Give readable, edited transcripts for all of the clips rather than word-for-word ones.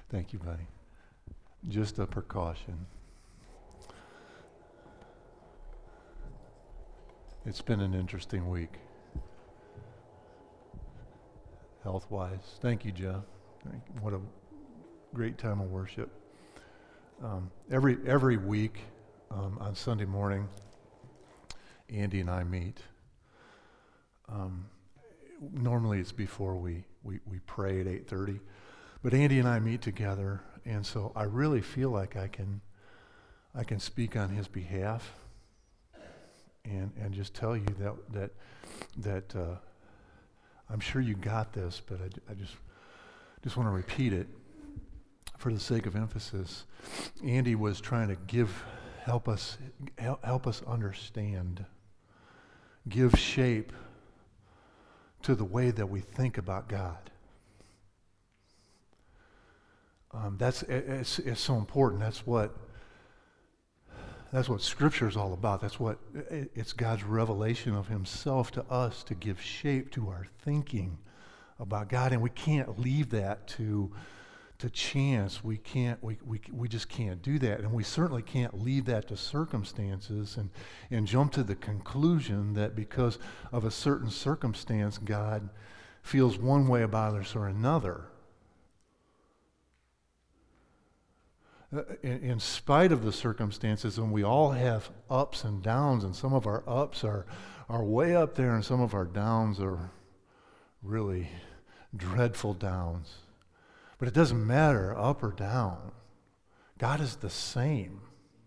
Thank you, buddy. Just a precaution. It's been an interesting week, health-wise. Thank you, Jeff. What a great time of worship. Every week on Sunday morning, Andy and I meet. Normally it's before we pray at 8:30, but Andy and I meet together, and so I really feel like I can speak on his behalf, and just tell you that I'm sure you got this, but I just want to repeat it for the sake of emphasis. Andy was trying to help us understand, give shape to the way that we think about God. It's so important. That's what Scripture is all about. It's God's revelation of Himself to us to give shape to our thinking about God, and we can't leave that to chance. We just can't do that, and we certainly can't leave that to circumstances and jump to the conclusion that because of a certain circumstance, God feels one way about us or another. In spite of the circumstances, and we all have ups and downs, and some of our ups are way up there, and some of our downs are really dreadful downs. But it doesn't matter, up or down. God is the same.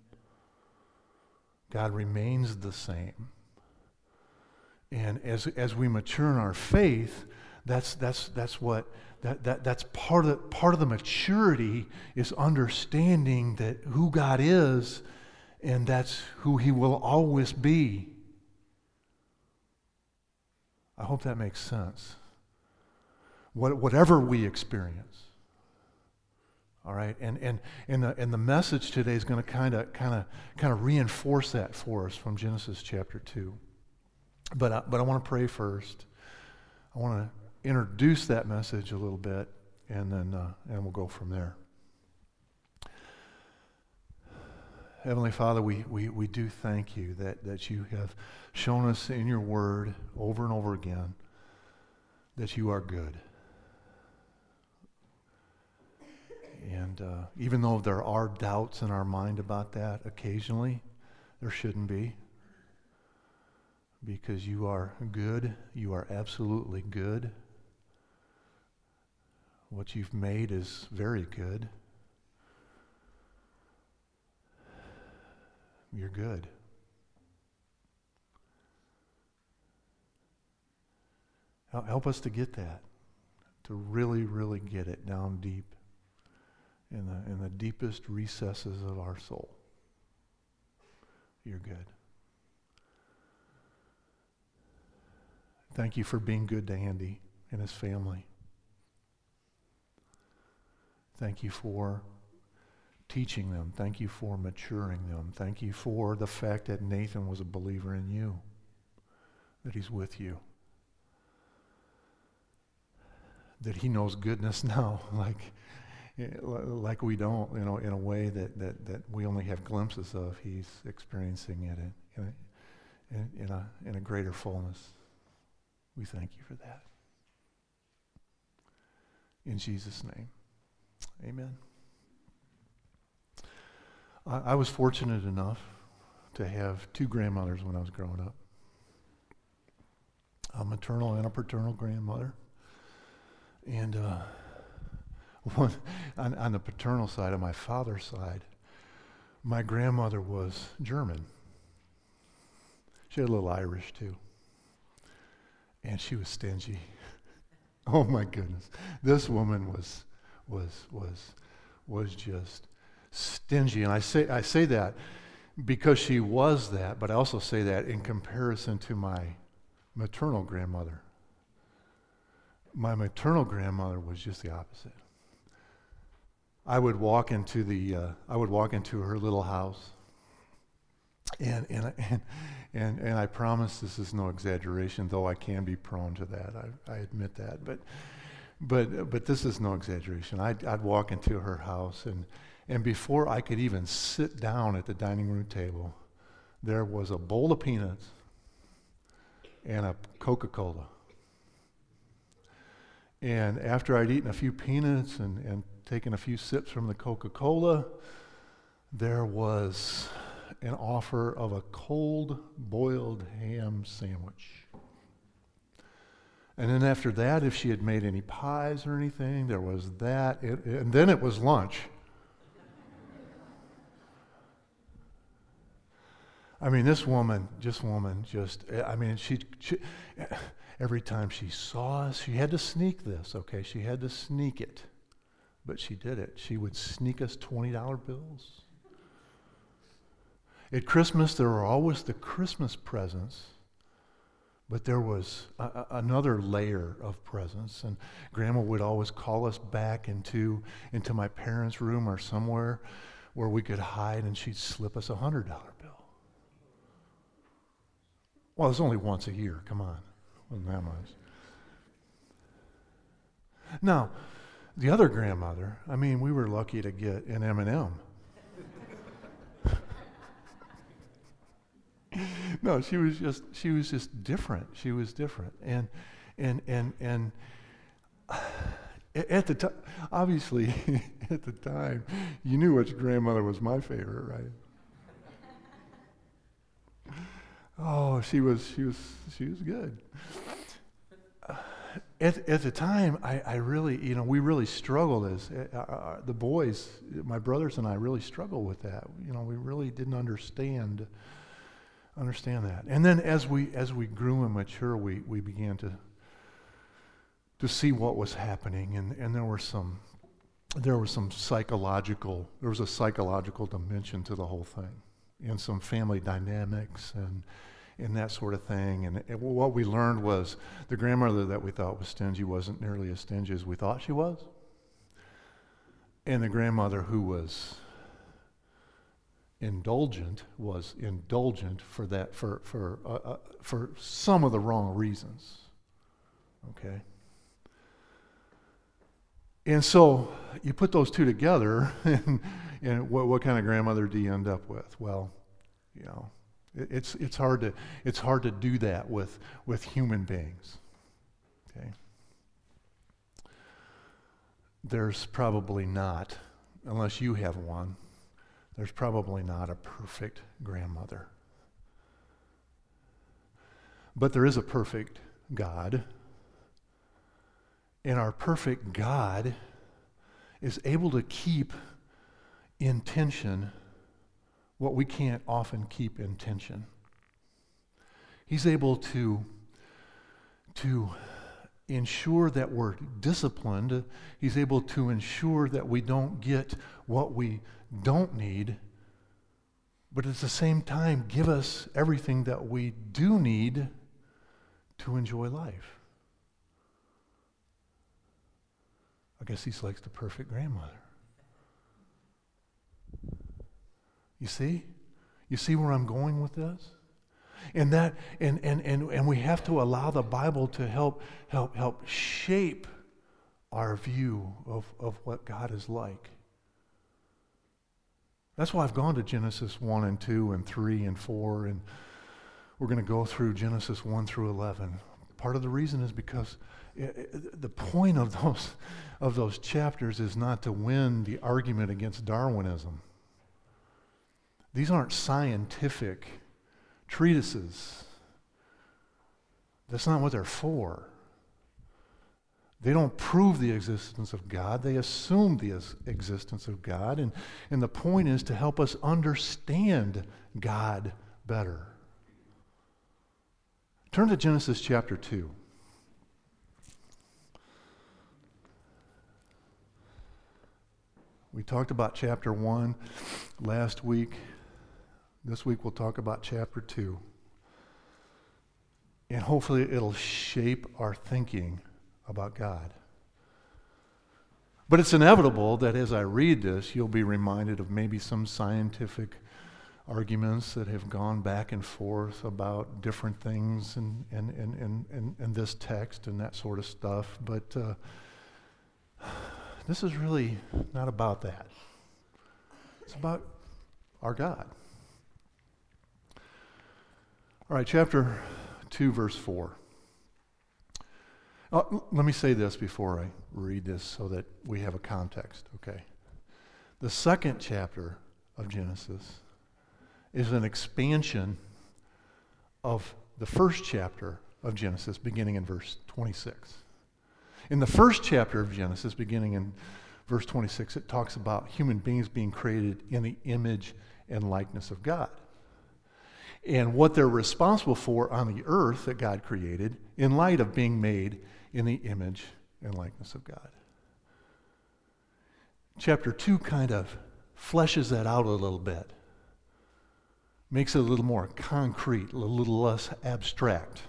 God remains the same. And as we mature in our faith, that's part of the maturity is understanding that who God is, and that's who He will always be. I hope that makes sense. Whatever we experience. All right, and the message today is going to kind of reinforce that for us from Genesis chapter 2. But I want to pray first. I want to introduce that message a little bit, and then we'll go from there. Heavenly Father, we do thank you that you have shown us in your word over and over again that you are good. And even though there are doubts in our mind about that occasionally, there shouldn't be. Because you are good. You are absolutely good. What you've made is very good. You're good. Help us to get that, to really, really get it down deep in the deepest recesses of our soul. You're good. Thank you for being good to Andy and his family. Thank you for teaching them. Thank you for maturing them. Thank you for the fact that Nathan was a believer in you, that he's with you, that he knows goodness now like we don't, in a way that we only have glimpses of. He's experiencing it in a greater fullness. We thank you for that. In Jesus' name, amen. I was fortunate enough to have two grandmothers when I was growing up. A maternal and a paternal grandmother. And on the paternal side, on my father's side, my grandmother was German. She had a little Irish too. And she was stingy. Oh my goodness. This woman was just stingy. And I say that because she was that, but I also say that in comparison to my maternal grandmother. My maternal grandmother was just the opposite. I would walk into her little house, and I promise this is no exaggeration, though I can be prone to that. I admit that. But this is no exaggeration. I'd walk into her house, and before I could even sit down at the dining room table, there was a bowl of peanuts and a Coca-Cola. And after I'd eaten a few peanuts and taken a few sips from the Coca-Cola, there was an offer of a cold boiled ham sandwich. And then after that, if she had made any pies or anything, there was that. And then it was lunch. I mean, this woman, she every time she saw us, she had to sneak this, okay? She had to sneak it. But she did it. She would sneak us $20 bills. At Christmas, there were always the Christmas presents, but there was another layer of presents. And Grandma would always call us back into my parents' room or somewhere where we could hide, and she'd slip us a $100 bill. Well, it's only once a year. Come on. Wasn't that much. Now, the other grandmother, I mean, we were lucky to get an M&M. No, she was just different. She was different. And at the time, obviously, at the time, you knew which grandmother was my favorite, right? Oh, she was good. At the time, I really, we really struggled as the boys, my brothers and I really struggled with that. We really didn't understand that. And then as we grew and matured, we began to see what was happening, and there was a psychological dimension to the whole thing, and some family dynamics and that sort of thing. And what we learned was the grandmother that we thought was stingy wasn't nearly as stingy as we thought she was. And the grandmother who was indulgent was indulgent for some of the wrong reasons. Okay? And so you put those two together, and what kind of grandmother do you end up with? Well, it's hard to do that with human beings. Okay? There's probably not, unless you have one, there's probably not a perfect grandmother. But there is a perfect God. And our perfect God is able to keep in tension what we can't often keep in tension. He's able to ensure that we're disciplined. He's able to ensure that we don't get what we don't need, but at the same time give us everything that we do need to enjoy life. I guess he's like the perfect grandmother. You see? You see where I'm going with this? And that and we have to allow the Bible to help shape our view of what God is like. That's why I've gone to Genesis 1 and 2 and 3 and 4, and we're going to go through Genesis 1 through 11. Part of the reason is because the point of those chapters is not to win the argument against Darwinism. These aren't scientific treatises. That's not what they're for. They don't prove the existence of God. They assume the existence of God. And the point is to help us understand God better. Turn to Genesis chapter 2. We talked about chapter 1 last week. This week we'll talk about chapter 2. And hopefully it'll shape our thinking about God. But it's inevitable that as I read this, you'll be reminded of maybe some scientific arguments that have gone back and forth about different things in this text and that sort of stuff. But this is really not about that. It's about our God. All right, chapter 2, verse 4. Let me say this before I read this so that we have a context, okay? The second chapter of Genesis is an expansion of the first chapter of Genesis, beginning in verse 26. In the first chapter of Genesis, beginning in verse 26, it talks about human beings being created in the image and likeness of God, and what they're responsible for on the earth that God created in light of being made in the image and likeness of God. Chapter 2 kind of fleshes that out a little bit, makes it a little more concrete, a little less abstract.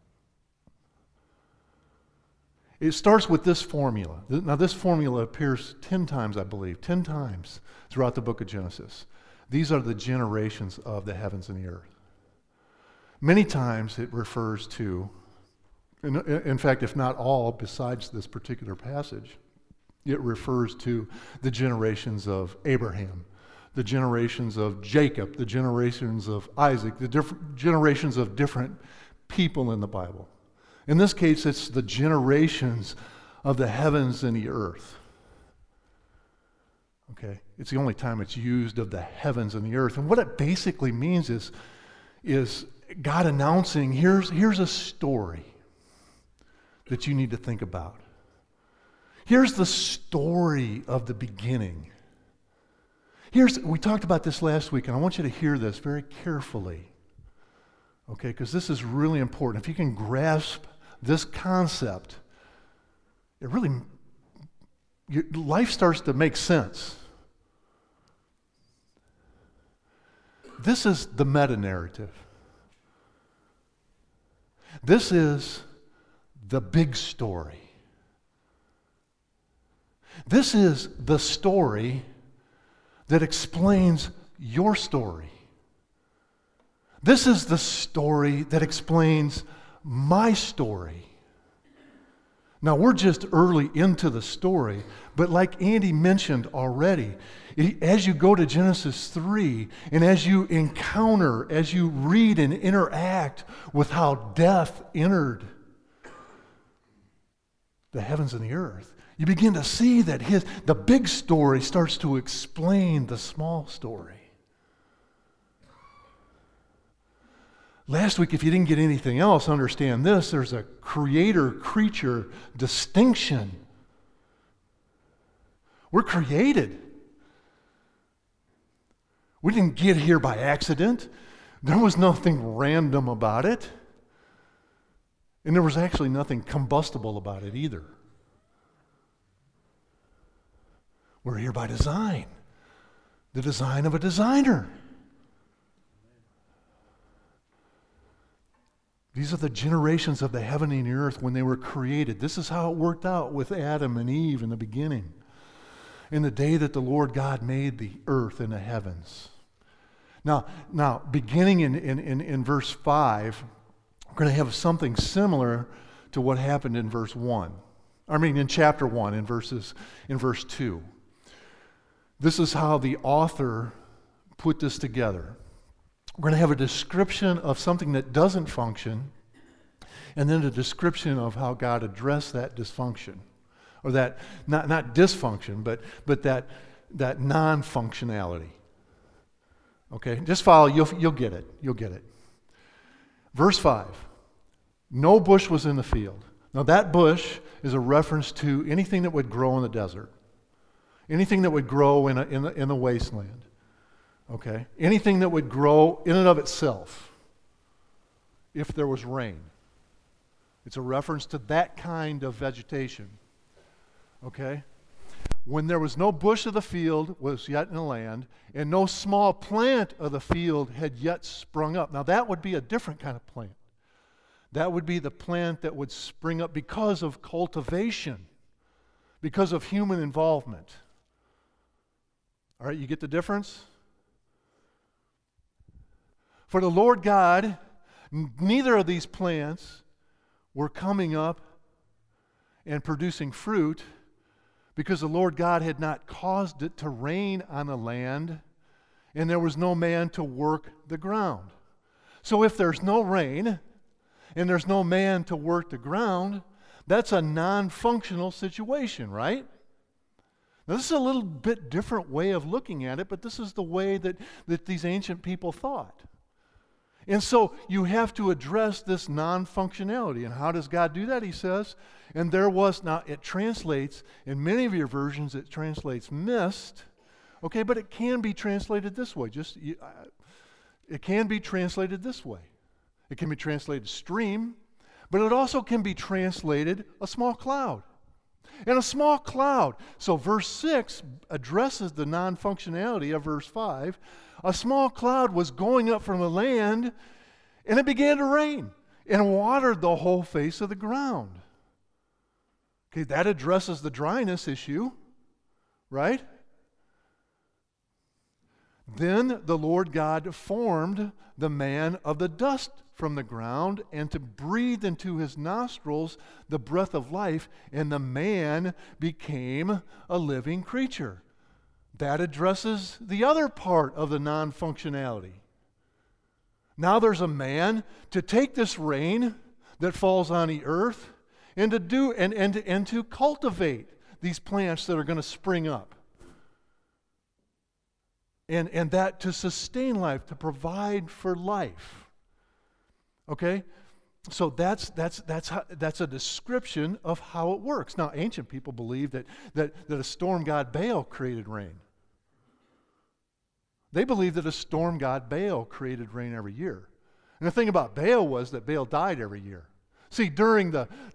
It starts with this formula. Now, this formula appears 10 times, I believe, 10 times throughout the book of Genesis. These are the generations of the heavens and the earth. Many times it refers to, in fact, if not all, besides this particular passage, it refers to the generations of Abraham, the generations of Jacob, the generations of Isaac, the different generations of different people in the Bible. In this case, it's the generations of the heavens and the earth. Okay? It's the only time it's used of the heavens and the earth. And what it basically means is God announcing, here's a story that you need to think about. Here's the story of the beginning. We talked about this last week, and I want you to hear this very carefully. Okay, because this is really important. If you can grasp this concept, your life starts to make sense. This is the meta-narrative. This is the big story. This is the story that explains your story. This is the story that explains my story. Now, we're just early into the story, but like Andy mentioned already, as you go to Genesis 3, and as you encounter, as you read and interact with how death entered the heavens and the earth, you begin to see that the big story starts to explain the small story. Last week, if you didn't get anything else, understand this: there's a creator-creature distinction. We're created. We didn't get here by accident. There was nothing random about it. And there was actually nothing combustible about it either. We're here by design. The design of a designer. These are the generations of the heaven and the earth when they were created. This is how it worked out with Adam and Eve in the beginning. In the day that the Lord God made the earth and the heavens. Now beginning in verse 5, we're going to have something similar to what happened in verse 1. In chapter 1, in verse 2. This is how the author put this together. We're going to have a description of something that doesn't function, and then a description of how God addressed that dysfunction. Or that, not dysfunction, but that non-functionality. Okay? Just follow, you'll get it. You'll get it. Verse 5. No bush was in the field. Now that bush is a reference to anything that would grow in the desert. Anything that would grow in the wasteland. Okay? Anything that would grow in and of itself if there was rain. It's a reference to that kind of vegetation. Okay? When there was no bush of the field was yet in the land, and no small plant of the field had yet sprung up. Now that would be a different kind of plant. That would be the plant that would spring up because of cultivation, because of human involvement. All right, you get the difference? For the Lord God, neither of these plants were coming up and producing fruit, because the Lord God had not caused it to rain on the land, and there was no man to work the ground. So if there's no rain, and there's no man to work the ground, that's a non-functional situation, right? Now, this is a little bit different way of looking at it, but this is the way that these ancient people thought. And so you have to address this non-functionality. And how does God do that? He says, and there was, now it translates, in many of your versions it translates mist, okay, but it can be translated this way. It can be translated this way. It can be translated stream, but it also can be translated a small cloud. And a small cloud. So verse 6 addresses the non-functionality of verse 5. A small cloud was going up from the land, and it began to rain and watered the whole face of the ground. Okay, that addresses the dryness issue, right? Then the Lord God formed the man of the dust from the ground, and to breathe into his nostrils the breath of life, and the man became a living creature. That addresses the other part of the non-functionality. Now there's a man to take this rain that falls on the earth and to do and to cultivate these plants that are going to spring up. And that to sustain life, to provide for life. Okay? So that's a description of how it works. Now, ancient people believed that a storm god Baal created rain. They believed that a storm god Baal created rain every year. And the thing about Baal was that Baal died every year. See, during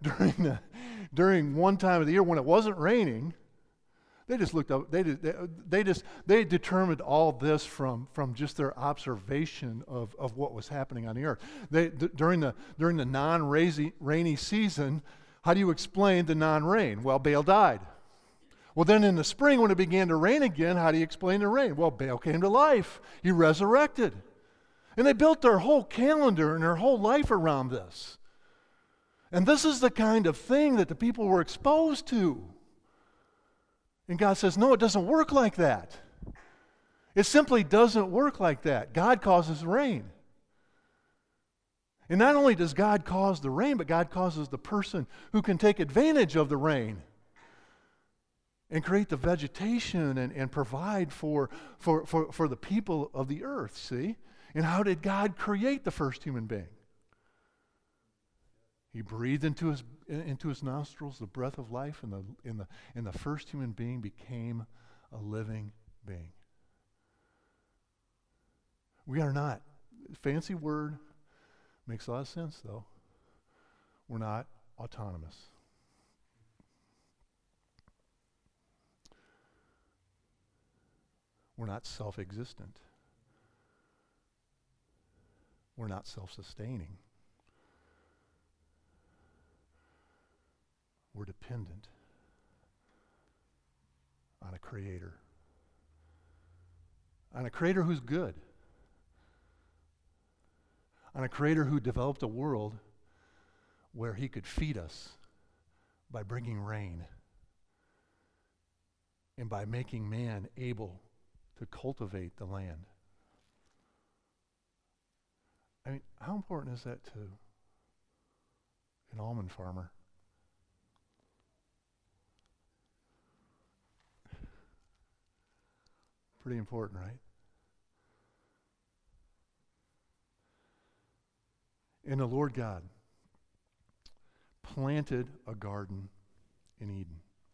one time of the year when it wasn't raining, they just looked up. They determined all this from just their observation of what was happening on the earth. During the non-rainy season, how do you explain the non-rain? Well, Baal died. Well, then in the spring when it began to rain again, how do you explain the rain? Well, Baal came to life. He resurrected, and they built their whole calendar and their whole life around this. And this is the kind of thing that the people were exposed to. And God says, no, it doesn't work like that. It simply doesn't work like that. God causes rain. And not only does God cause the rain, but God causes the person who can take advantage of the rain and create the vegetation and provide for the people of the earth, see? And how did God create the first human being? He breathed into his nostrils the breath of life, and the first human being became a living being. We are not, fancy word, makes a lot of sense though. We're not autonomous. We're not self-existent. We're not self-sustaining. We're dependent on a creator. On a creator who's good. On a creator who developed a world where he could feed us by bringing rain and by making man able to cultivate the land. I mean, how important is that to an almond farmer? Pretty important, right? And the Lord God planted a garden in Eden.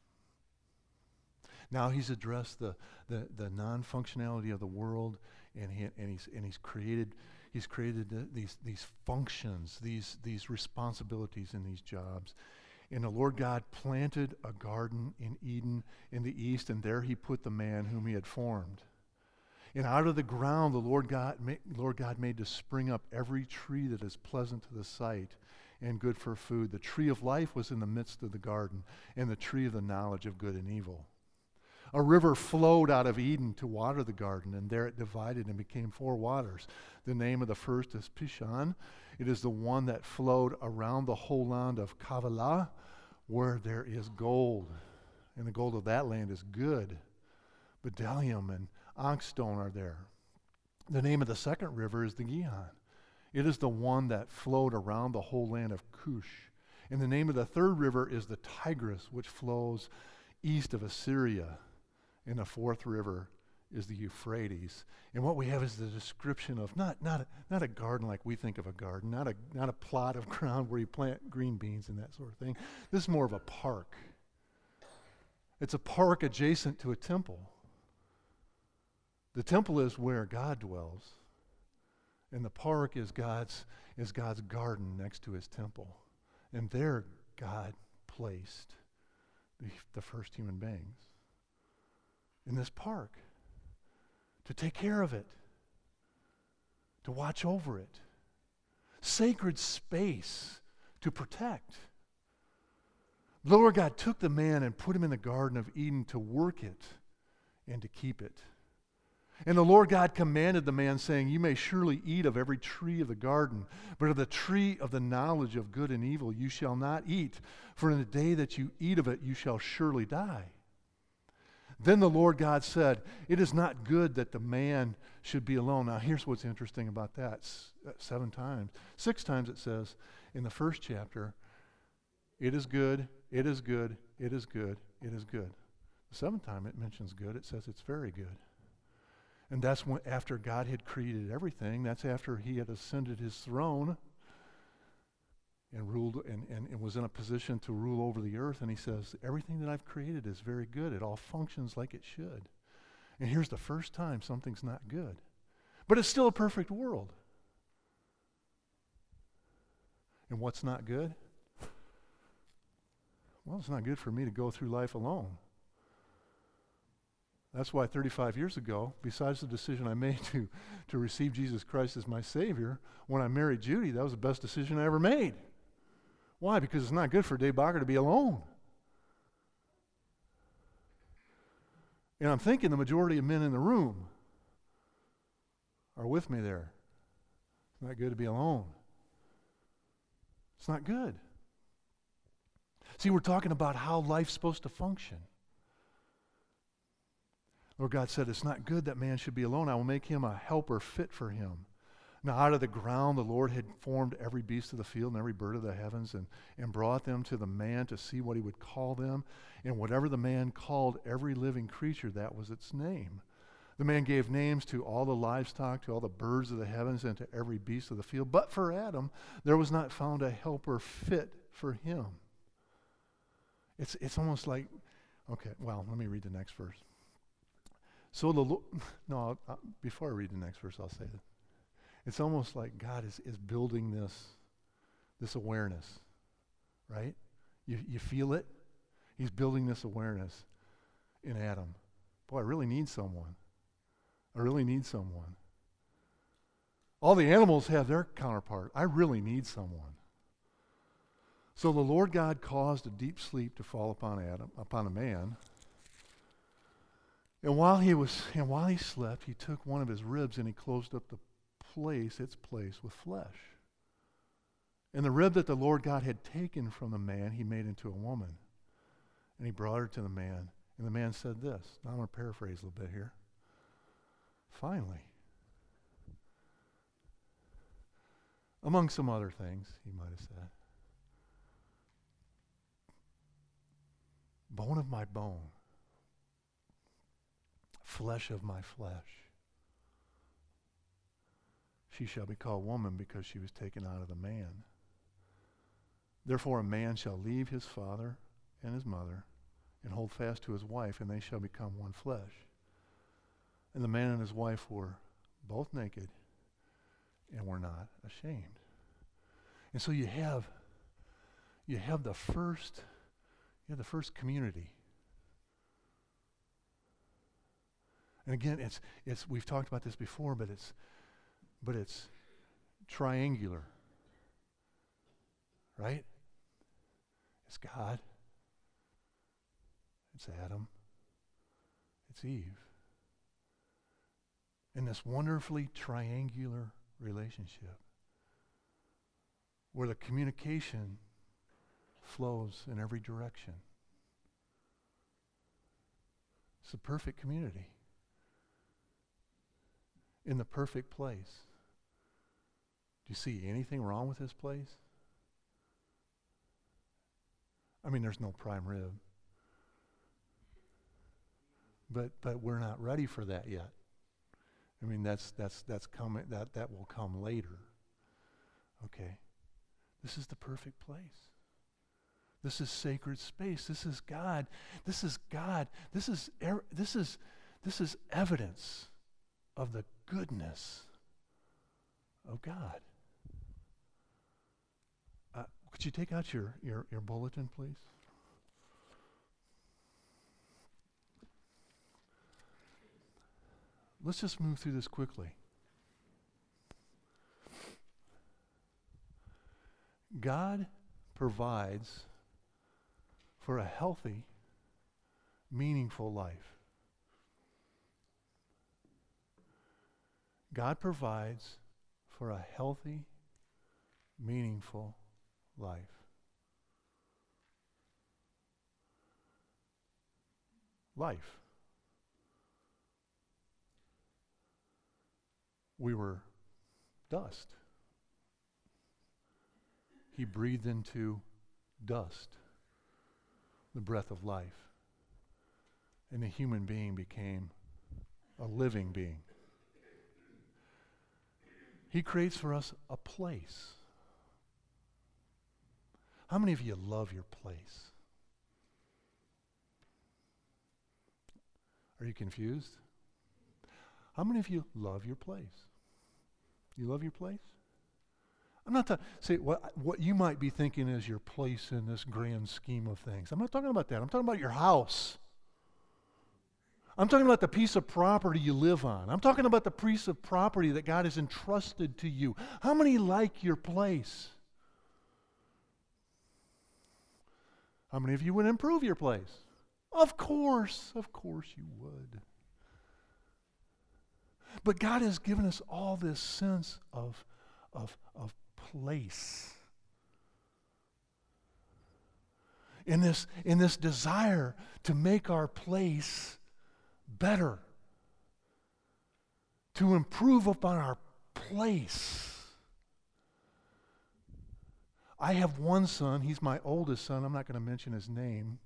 Now he's addressed the non-functionality of the world, and he's created these functions, these responsibilities, and these jobs. And the Lord God planted a garden in Eden in the east, and there he put the man whom he had formed. And out of the ground the Lord God made to spring up every tree that is pleasant to the sight and good for food. The tree of life was in the midst of the garden, and the tree of the knowledge of good and evil. A river flowed out of Eden to water the garden, and there it divided and became 4 waters. The name of the first is Pishon. It is the one that flowed around the whole land of Havilah, where there is gold. and the gold of that land is good. Bdellium and onyxstone are there. The name of the second river is the Gihon. It is the one that flowed around the whole land of Cush. And the name of the third river is the Tigris, which flows east of Assyria. And the fourth river is the Euphrates. And what we have is the description of not a garden like we think of a garden, not a plot of ground where you plant green beans and that sort of thing. This is more of a park. It's a park adjacent to a temple. The temple is where God dwells, and the park is God's garden next to his temple. And there God placed the first human beings in this park to take care of it, to watch over it. Sacred space to protect. The Lord God took the man and put him in the Garden of Eden to work it and to keep it. And the Lord God commanded the man, saying, "You may surely eat of every tree of the garden, but of the tree of the knowledge of good and evil you shall not eat, for in the day that you eat of it you shall surely die." Then the Lord God said, "It is not good that the man should be alone." Now here's what's interesting about that. 7 times. 6 times it says in the first chapter, "It is good, it is good, it is good, it is good." The 7th time it mentions good, it says it's very good. And that's when, after God had created everything, that's after he had ascended his throne and ruled and was in a position to rule over the earth. And he says, everything that I've created is very good. It all functions like it should. And here's the first time something's not good. But it's still a perfect world. And what's not good? Well, it's not good for me to go through life alone. That's why 35 years ago, besides the decision I made to receive Jesus Christ as my Savior, when I married Judy, that was the best decision I ever made. Why? Because it's not good for Dave Bacher to be alone. And I'm thinking the majority of men in the room are with me there. It's not good to be alone. It's not good. See, we're talking about how life's supposed to function. Lord God said, "It's not good that man should be alone. I will make him a helper fit for him." Now out of the ground the Lord had formed every beast of the field and every bird of the heavens and brought them to the man to see what he would call them. And whatever the man called every living creature, that was its name. The man gave names to all the livestock, to all the birds of the heavens, and to every beast of the field. But for Adam, there was not found a helper fit for him. It's almost like, okay, well, let me read the next verse. So before I read the next verse, I'll say that. It's almost like God is building this awareness, right? You feel it? He's building this awareness in Adam. Boy, I really need someone. I really need someone. All the animals have their counterpart. I really need someone. So the Lord God caused a deep sleep to fall upon a man. And while he slept, he took one of his ribs and he closed up its place with flesh. And the rib that the Lord God had taken from the man, he made into a woman. And he brought her to the man. And the man said this. Now I'm going to paraphrase a little bit here. Finally, among some other things, he might have said, bone of my bone, flesh of my flesh. She shall be called woman because she was taken out of the man. Therefore a man shall leave his father and his mother and hold fast to his wife, and they shall become one flesh. And the man and his wife were both naked and were not ashamed. And so you have the first community. And again, it's we've talked about this before, but it's triangular. Right? It's God. It's Adam. It's Eve. In this wonderfully triangular relationship where the communication flows in every direction. It's the perfect community. In the perfect place. Do you see anything wrong with this place? I mean, there's no prime rib. But we're not ready for that yet. I mean, that's coming. That will come later. Okay. This is the perfect place. This is sacred space. This is God. This is God. This is evidence of the goodness of God. Could you take out your bulletin, please? Let's just move through this quickly. God provides for a healthy, meaningful life. God provides for a healthy, meaningful life. Life. We were dust. He breathed into dust the breath of life. And the human being became a living being. He creates for us a place. How many of you love your place? Are you confused? How many of you love your place? You love your place? I'm not say what you might be thinking is your place in this grand scheme of things. I'm not talking about that. I'm talking about your house. I'm talking about the piece of property you live on. I'm talking about the piece of property that God has entrusted to you. How many like your place? How many of you would improve your place? Of course you would. But God has given us all this sense of place. In this desire to make our place better. To improve upon our place. I have one son. He's my oldest son. I'm not going to mention his name.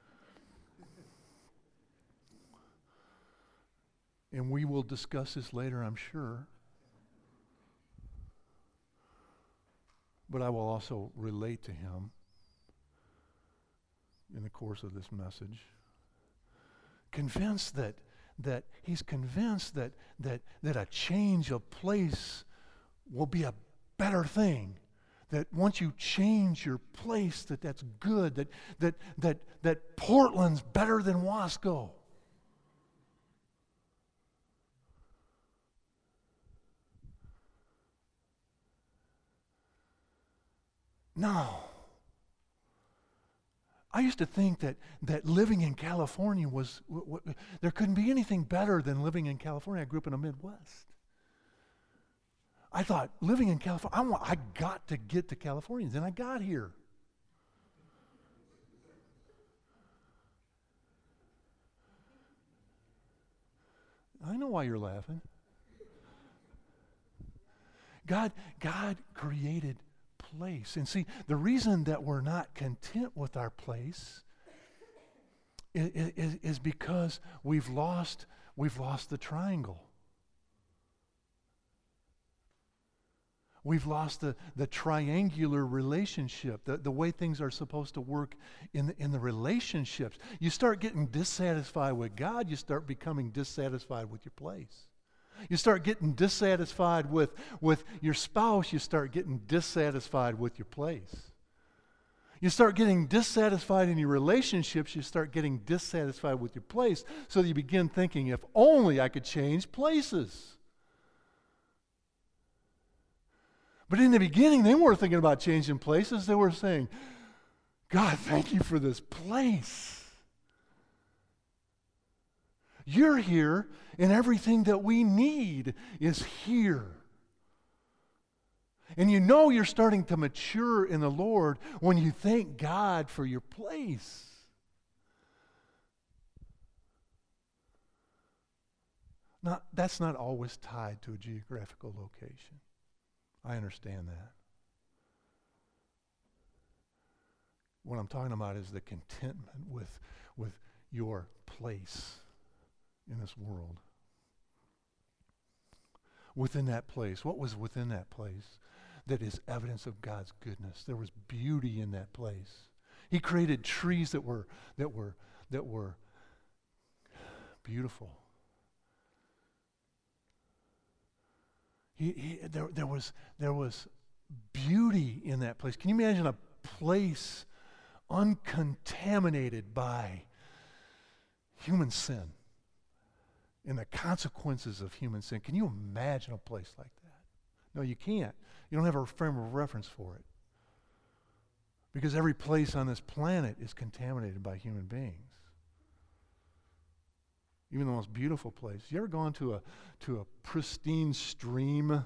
And we will discuss this later, I'm sure. But I will also relate to him in the course of this message. Convinced that he's convinced that a change of place will be a better thing. That once you change your place, that's good. That Portland's better than Wasco. No. I used to think that living in California was, there couldn't be anything better than living in California. I grew up in the Midwest. I thought, living in California, I got to get to California. Then I got here. I know why you're laughing. God created place. And see, the reason that we're not content with our place is because we've lost the triangle. We've lost the triangular relationship, the way things are supposed to work in the relationships. You start getting dissatisfied with God, you start becoming dissatisfied with your place. You start getting dissatisfied with your spouse, you start getting dissatisfied with your place. You start getting dissatisfied in your relationships, you start getting dissatisfied with your place, so you begin thinking, if only I could change places. But in the beginning, they weren't thinking about changing places. They were saying, God, thank you for this place. You're here, and everything that we need is here. And you know you're starting to mature in the Lord when you thank God for your place. That's not always tied to a geographical location. I understand that. What I'm talking about is the contentment with your place in this world. Within that place, what was within that place that is evidence of God's goodness? There was beauty in that place. He created trees that were beautiful. There was beauty in that place. Can you imagine a place uncontaminated by human sin and the consequences of human sin? Can you imagine a place like that? No, you can't. You don't have a frame of reference for it. Because every place on this planet is contaminated by human beings. Even the most beautiful place. You ever gone to a pristine stream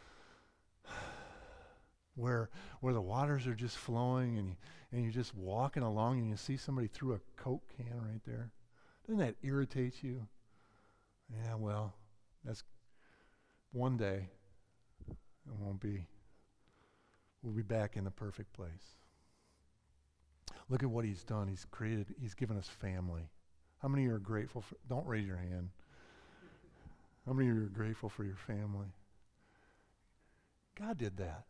where the waters are just flowing and you're just walking along and you see somebody threw a Coke can right there? Doesn't that irritate you? Yeah, well, that's one day it won't be. We'll be back in the perfect place. Look at what he's done. He's given us family. How many of you are grateful for, don't raise your hand. How many of you are grateful for your family? God did that.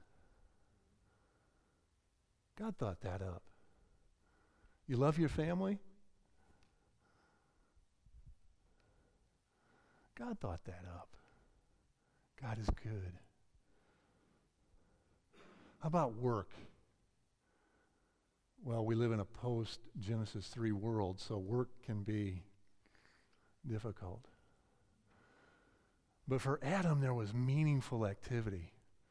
God thought that up. You love your family? God thought that up. God is good. How about work? Well, we live in a post-Genesis 3 world, so work can be difficult. But for Adam, there was meaningful activity.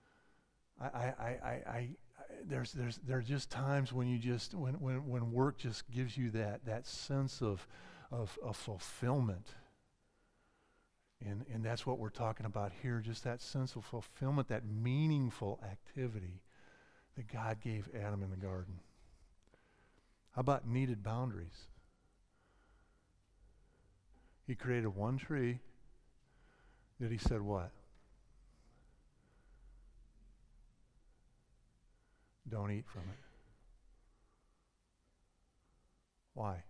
There are just times when when work just gives you that sense of fulfillment. And that's what we're talking about here, just that sense of fulfillment, that meaningful activity that God gave Adam in the garden. How about needed boundaries? He created one tree that he said what? Don't eat from it. Why?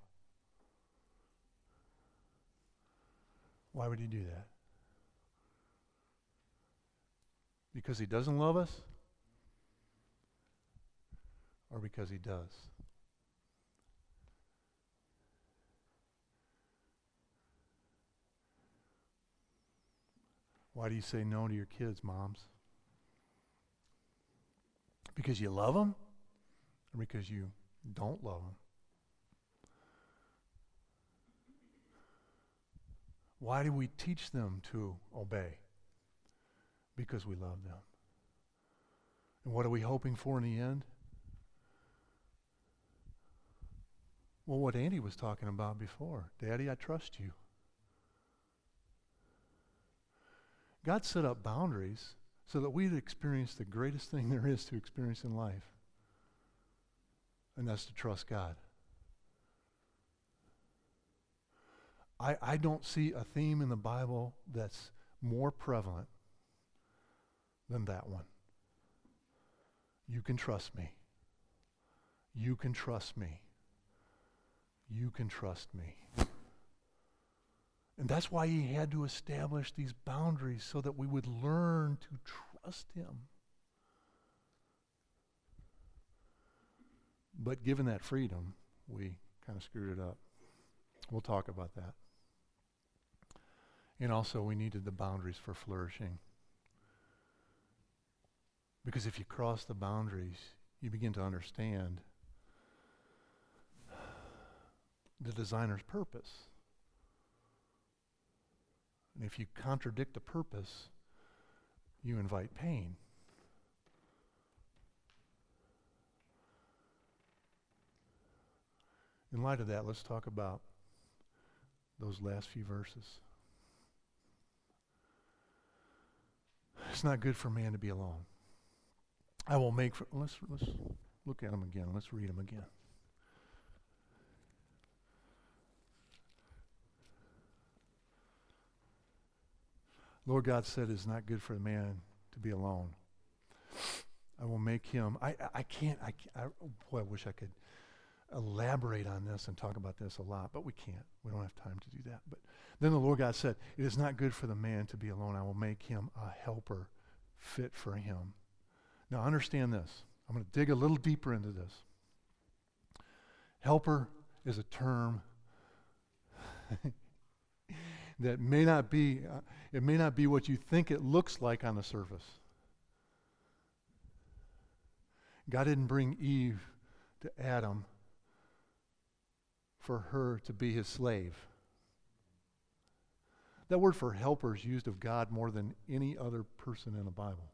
Why would he do that? Because he doesn't love us? Or because he does? Why do you say no to your kids, moms? Because you love them? Or because you don't love them? Why do we teach them to obey? Because we love them. And what are we hoping for in the end? Well, what Andy was talking about before. Daddy, I trust you. God set up boundaries so that we'd experience the greatest thing there is to experience in life. And that's to trust God. I don't see a theme in the Bible that's more prevalent than that one. You can trust me. You can trust me. You can trust me. And that's why he had to establish these boundaries so that we would learn to trust him. But given that freedom, we kind of screwed it up. We'll talk about that. And also, we needed the boundaries for flourishing. Because if you cross the boundaries, you begin to understand the designer's purpose. And if you contradict the purpose, you invite pain. In light of that, let's talk about those last few verses. It's not good for man to be alone. I will make, let's look at them again. Let's read them again. Lord God said it's not good for the man to be alone. I will make him, I wish I could elaborate on this and talk about this a lot, but we can't. We don't have time to do that. But then the Lord God said, it is not good for the man to be alone. I will make him a helper fit for him. Now understand this. I'm going to dig a little deeper into this. Helper is a term that may not be, it may not be what you think it looks like on the surface. God didn't bring Eve to Adam for her to be his slave. That word for helper is used of God more than any other person in the Bible.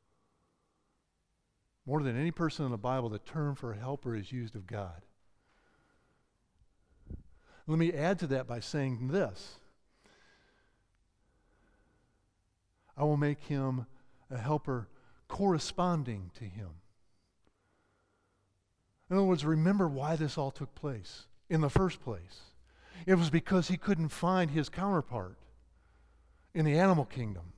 More than any person in the Bible, the term for helper is used of God. Let me add to that by saying this. I will make him a helper corresponding to him. In other words, remember why this all took place in the first place. It was because he couldn't find his counterpart in the animal kingdom.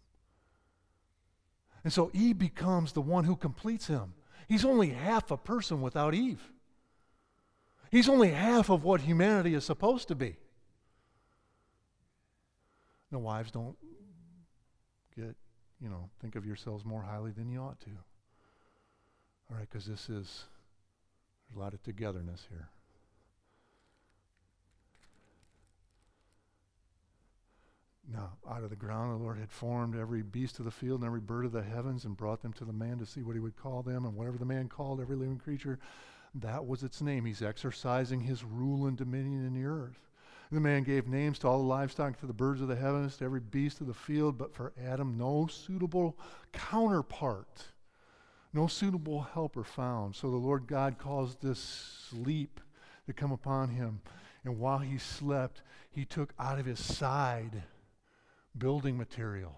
And so Eve becomes the one who completes him. He's only half a person without Eve. He's only half of what humanity is supposed to be. Now, wives, don't think of yourselves more highly than you ought to. All right, because there's a lot of togetherness here. Now, out of the ground the Lord had formed every beast of the field and every bird of the heavens and brought them to the man to see what he would call them. And whatever the man called every living creature, that was its name. He's exercising his rule and dominion in the earth. And the man gave names to all the livestock, to the birds of the heavens, to every beast of the field. But for Adam, no suitable counterpart, no suitable helper found. So the Lord God caused this sleep to come upon him. And while he slept, he took out of his side building material.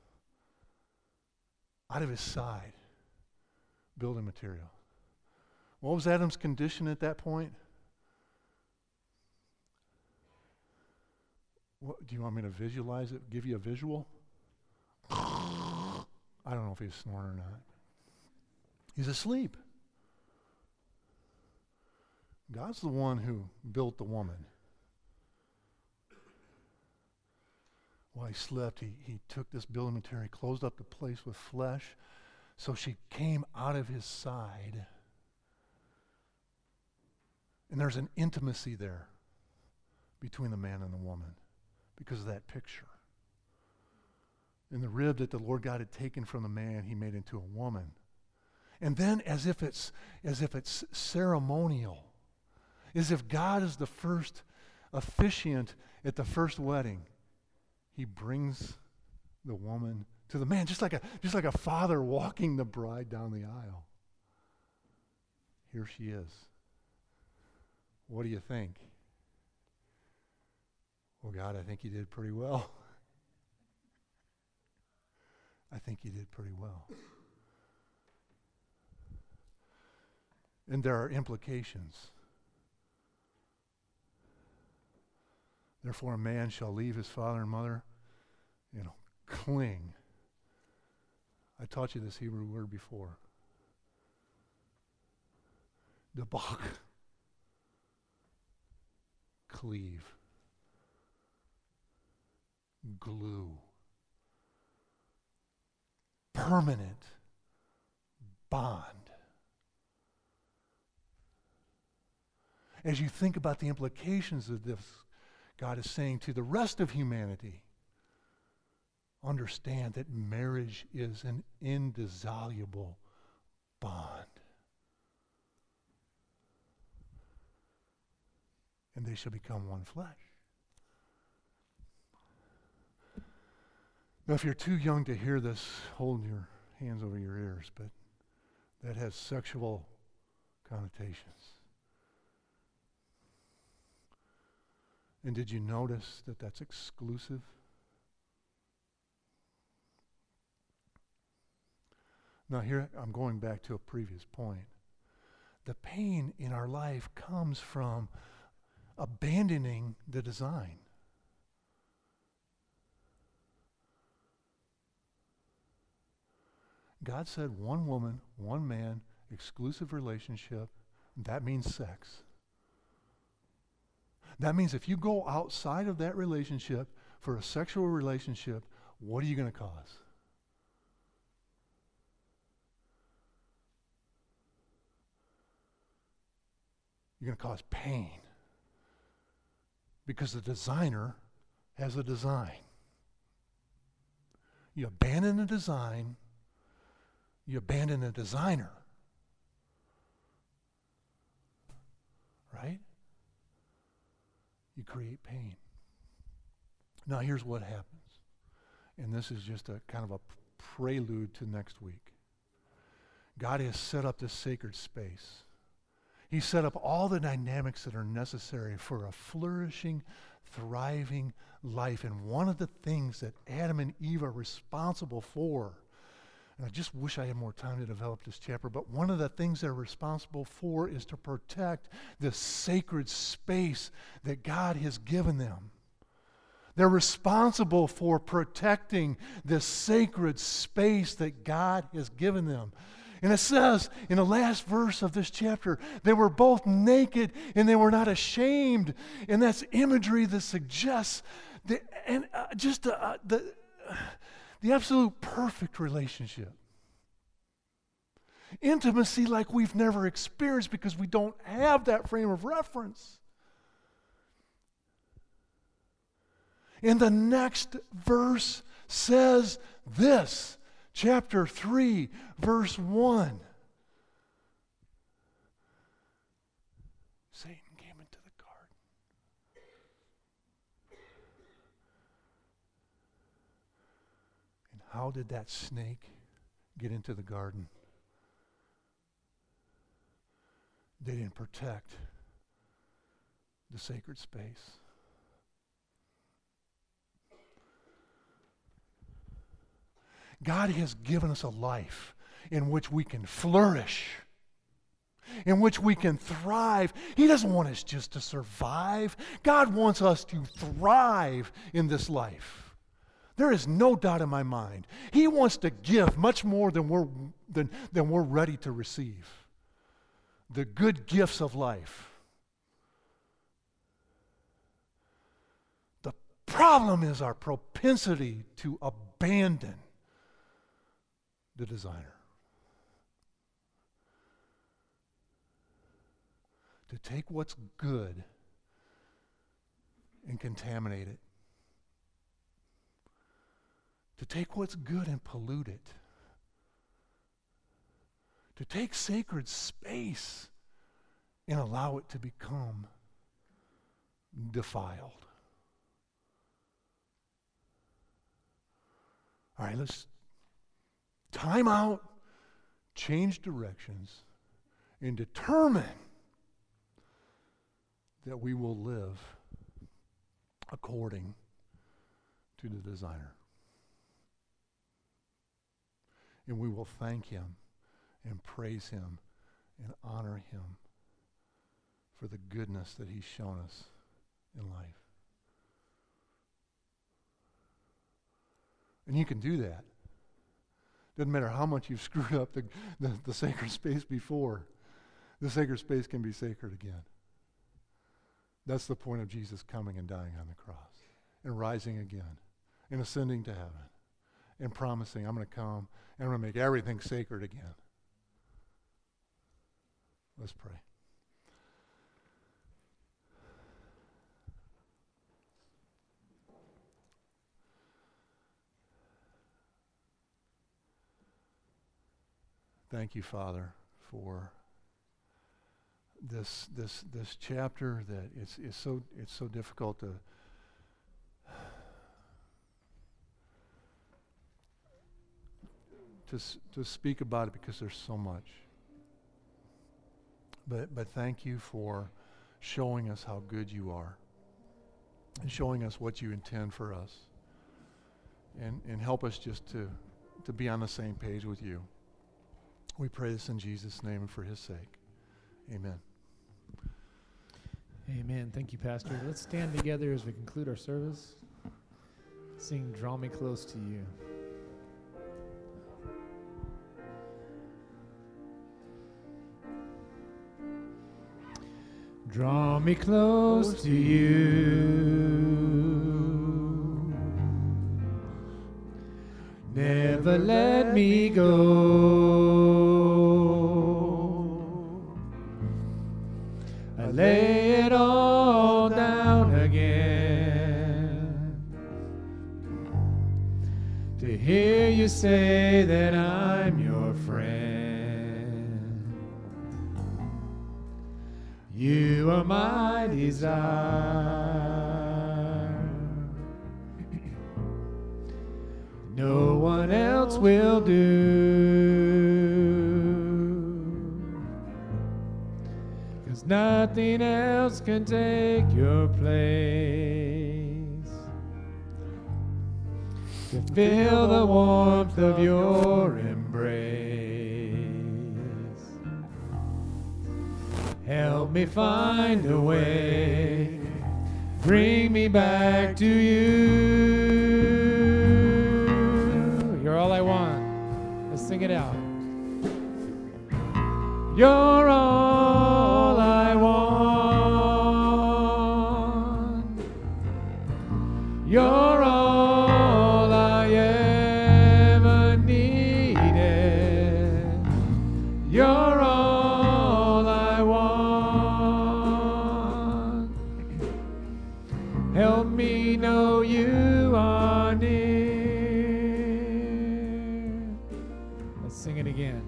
Out of his side, building material. What was Adam's condition at that point? What, do you want me to visualize it? Give you a visual? I don't know if he's snoring or not. He's asleep. God's the one who built the woman. While he slept, he took this building material, closed up the place with flesh, so she came out of his side. And there's an intimacy there between the man and the woman because of that picture. And the rib that the Lord God had taken from the man, he made into a woman. And then as if it's ceremonial, as if God is the first officiant at the first wedding, he brings the woman to the man, just like a father walking the bride down the aisle. Here she is. What do you think? Well, God, I think you did pretty well. I think you did pretty well. And there are implications. Therefore, a man shall leave his father and mother, cling. I taught you this Hebrew word before. Debak. Cleave. Glue. Permanent bond. As you think about the implications of this, God is saying to the rest of humanity, understand that marriage is an indissoluble bond. And they shall become one flesh. Now, if you're too young to hear this, hold your hands over your ears, but that has sexual connotations. And did you notice that that's exclusive? Now here, I'm going back to a previous point. The pain in our life comes from abandoning the design. God said one woman, one man, exclusive relationship. That means sex. That means if you go outside of that relationship for a sexual relationship, what are you going to cause? You're going to cause pain. Because the designer has a design. You abandon the design, you abandon the designer. Right? You create pain. Now here's what happens. And this is just a kind of a prelude to next week. God has set up this sacred space. He set up all the dynamics that are necessary for a flourishing, thriving life. And one of the things that Adam and Eve are responsible for, and I just wish I had more time to develop this chapter, but one of the things they're responsible for is to protect the sacred space that God has given them. They're responsible for protecting this sacred space that God has given them. And it says in the last verse of this chapter, they were both naked and they were not ashamed. And that's imagery that suggests the absolute perfect relationship. Intimacy like we've never experienced because we don't have that frame of reference. And the next verse says this. Chapter 3, verse 1. Satan came into the garden. And how did that snake get into the garden? They didn't protect the sacred space. God has given us a life in which we can flourish, in which we can thrive. He doesn't want us just to survive. God wants us to thrive in this life. There is no doubt in my mind. He wants to give much more than we're ready to receive. The good gifts of life. The problem is our propensity to abandon the designer. To take what's good and contaminate it. To take what's good and pollute it. To take sacred space and allow it to become defiled. All right, let's time out, change directions, and determine that we will live according to the designer. And we will thank him and praise him and honor him for the goodness that he's shown us in life. And you can do that. Doesn't matter how much you've screwed up the sacred space before. The sacred space can be sacred again. That's the point of Jesus coming and dying on the cross and rising again and ascending to heaven and promising, I'm going to come and I'm going to make everything sacred again. Let's pray. Thank you, Father, for this chapter that it's so difficult to speak about it because there's so much. But thank you for showing us how good you are and showing us what you intend for us. And help us just to be on the same page with you. We pray this in Jesus' name and for his sake. Amen. Amen. Thank you, Pastor. Let's stand together as we conclude our service. Sing, Draw Me Close to You. Draw me close to you. Never let me go. I lay it all down again to hear you say that I'm your friend. You are my desire. No one else will do, 'cause nothing else can take your place. To feel the warmth of your embrace. Help me find a way, bring me back to you. You're all I want. Let's sing it out. You're all I want. You're all I ever needed. You're all I want. Help me know you are near. Let's sing it again.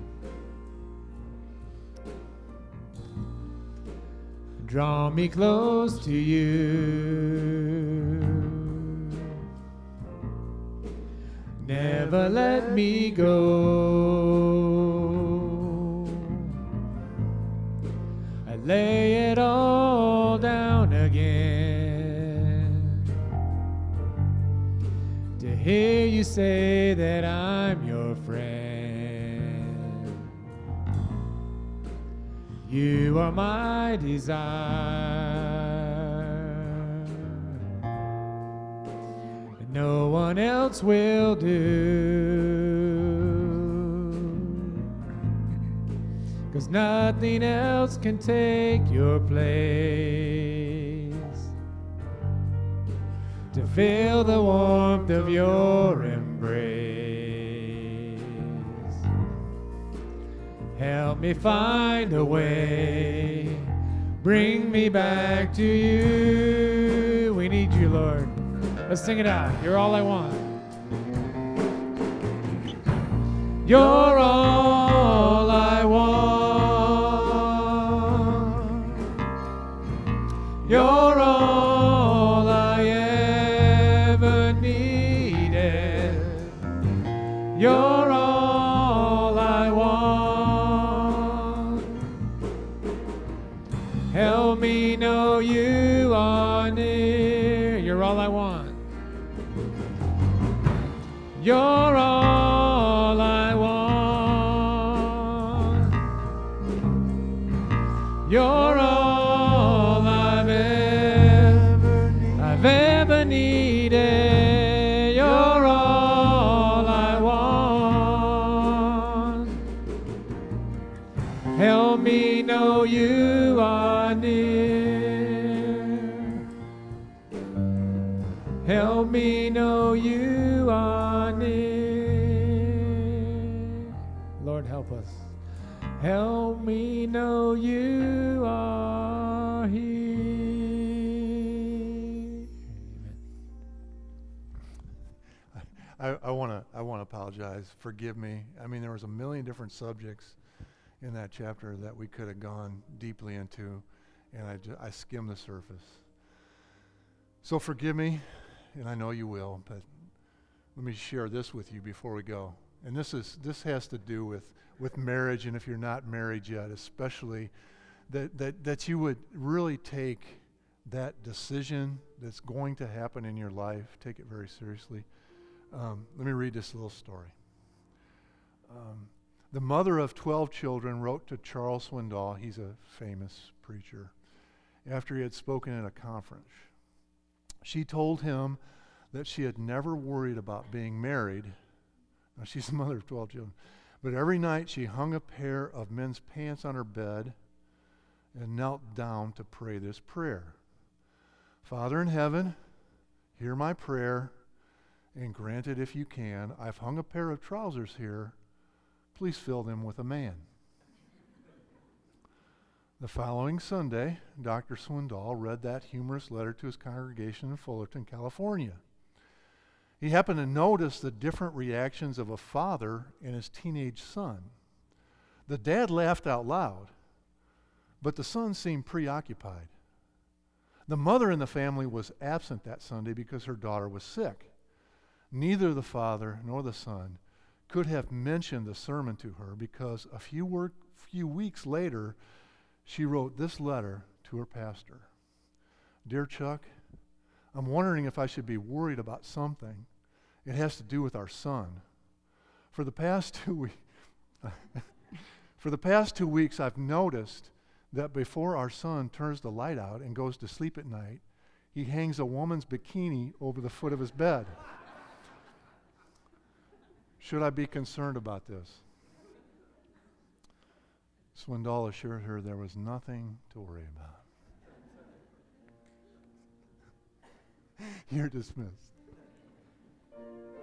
Draw me close to you. Never let me go. I lay it all down again to hear you say that I'm your friend. You are my desire. No one else will do, 'cause nothing else can take your place. To feel the warmth of your embrace. Help me find a way, bring me back to you. We need you, Lord. Let's sing it out. You're all I want. You're all I want. You're all I ever needed. You're all I want. Help me know you are near. You're all I want. You're all I want. You're all I've ever needed. You're all I want. Help me know you are near. Help me know you are near. Lord, help us. Help me know you are here. I want to apologize. Forgive me. I mean, there was a million different subjects in that chapter that we could have gone deeply into, and I skimmed the surface. So forgive me, and I know you will, but let me share this with you before we go. And this has to do with marriage, and if you're not married yet, especially that you would really take that decision that's going to happen in your life, take it very seriously. Let me read this little story. The mother of 12 children wrote to Charles Swindoll, he's a famous preacher, after he had spoken at a conference. She told him that she had never worried about being married. Now, she's the mother of 12 children. But every night she hung a pair of men's pants on her bed and knelt down to pray this prayer. Father in heaven, hear my prayer, and grant it if you can. I've hung a pair of trousers here. Please fill them with a man. The following Sunday, Dr. Swindoll read that humorous letter to his congregation in Fullerton, California. He happened to notice the different reactions of a father and his teenage son. The dad laughed out loud, but the son seemed preoccupied. The mother in the family was absent that Sunday because her daughter was sick. Neither the father nor the son could have mentioned the sermon to her because a few weeks later, she wrote this letter to her pastor. Dear Chuck, I'm wondering if I should be worried about something. It has to do with our son. For the past 2 weeks, I've noticed that before our son turns the light out and goes to sleep at night, he hangs a woman's bikini over the foot of his bed. Should I be concerned about this? Swindoll assured her there was nothing to worry about. You're dismissed.